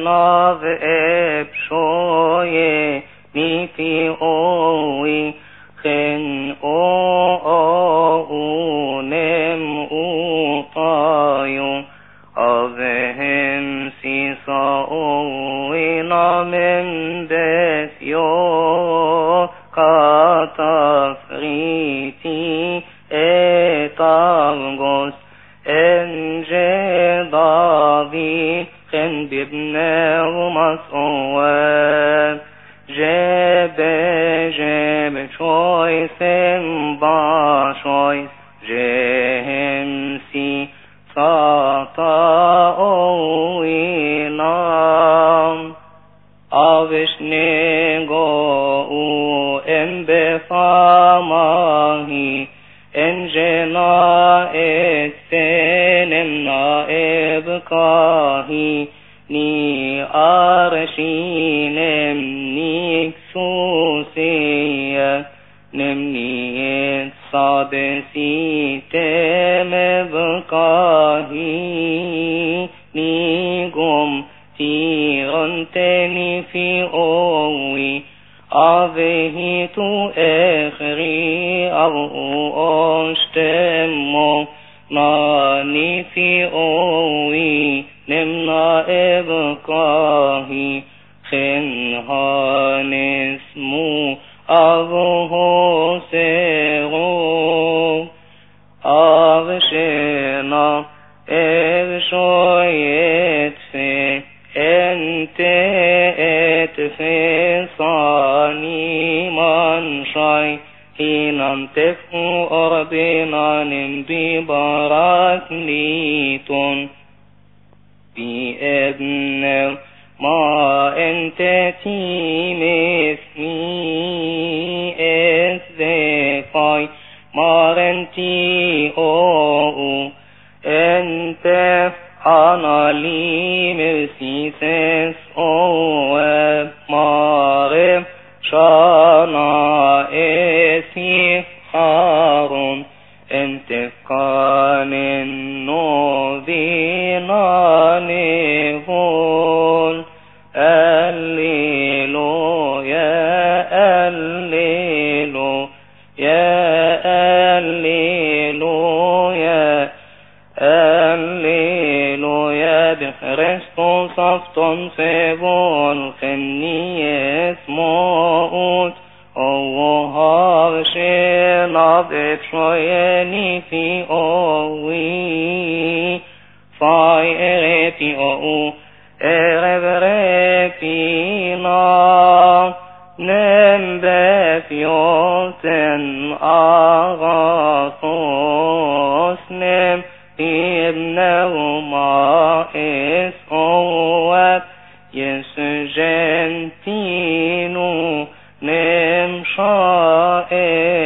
nav epshoye nifi owi chen o unem utayu avhem sisa owi namen besyo katafriti etavgos enje davi chen bibne mas'owe jebe choisem bashois jehemsi sata oinam avishnego u embefamahi enjena etsenem na ebkahi ni arshinem niksusiya nemni et sabesi temebkahi ni gum tiranteni fi owi avehi tu ekhri avu oshtemo nani fi owi nemna ebkahi khenhanismu avu hosego avshena evshoyet fe ente etfe sani manshai hinam tefu orbinanim bibarak litun bi ebnev ma ente timesni esdekai marenti ou ente anali mercises oe mare shana esi harun ente kanen novinane vol alleluia alleluia alleluia alleluia بخريستوس afton sevon خنيس موت او هاوشين عبد شويني في اوي فاي اريتي او اربريتينا نمبفيوتن اغاثوس نم ابنهما اسعوات يسجنتينو نمشائر